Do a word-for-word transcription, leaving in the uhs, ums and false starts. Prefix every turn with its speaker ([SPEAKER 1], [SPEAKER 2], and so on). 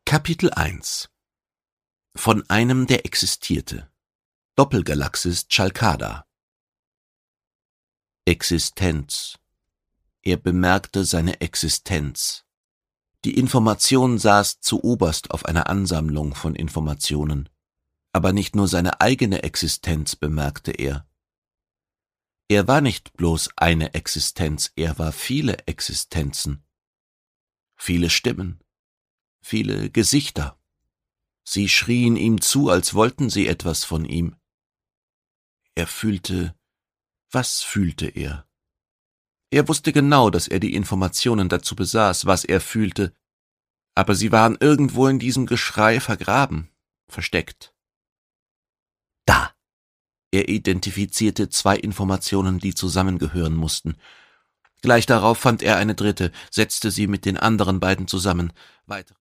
[SPEAKER 1] Kapitel eins Von einem, der existierte. Doppelgalaxis Chalkada. Existenz. Er bemerkte seine Existenz. Die Information saß zuoberst auf einer Ansammlung von Informationen. Aber nicht nur seine eigene Existenz bemerkte er. Er war nicht bloß eine Existenz, er war viele Existenzen. Viele Stimmen, viele Gesichter. Sie schrien ihm zu, als wollten sie etwas von ihm. Er fühlte, was fühlte er? Er wusste genau, dass er die Informationen dazu besaß, was er fühlte, aber sie waren irgendwo in diesem Geschrei vergraben, versteckt. Da! Er identifizierte zwei Informationen, die zusammengehören mussten. Gleich darauf fand er eine dritte, setzte sie mit den anderen beiden zusammen. Weitere